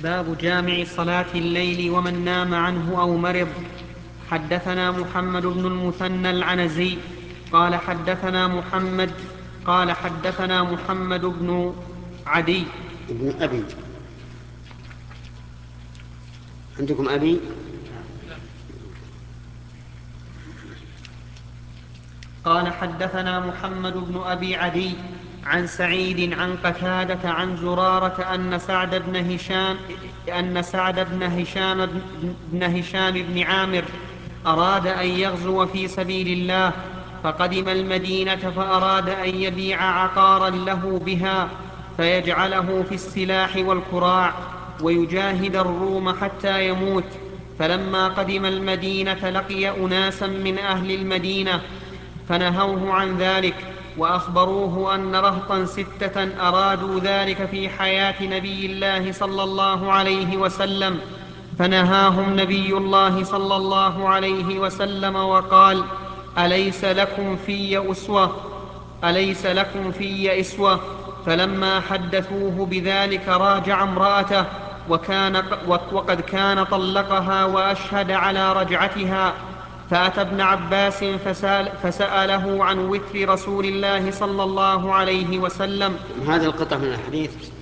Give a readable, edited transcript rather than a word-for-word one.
باب جامع صلاة الليل ومن نام عنه أو مرض. حدثنا محمد بن المثنى العنزي قال حدثنا محمد بن عدي ابن أبي. عندكم أبي؟ قال حدثنا محمد بن أبي عدي عن سعيد عن قتادة عن زرارة أن سعد بن هشام بن عامر أراد أن يغزو في سبيل الله، فقدم المدينة فأراد أن يبيع عقارا له بها فيجعله في السلاح والكراع ويجاهد الروم حتى يموت. فلما قدم المدينة لقي أناسا من أهل المدينة فنهوه عن ذلك، وأخبروه أن رهطا 6 أرادوا ذلك في حياة نبي الله صلى الله عليه وسلم، فنهاهم نبي الله صلى الله عليه وسلم وقال: أليس لكم في أسوة. فلما حدثوه بذلك راجع امرأته وقد كان طلقها وأشهد على رجعتها، فأتى ابن عباس فسأله عن وتر رسول الله صلى الله عليه وسلم. هذه القطعة من الحديث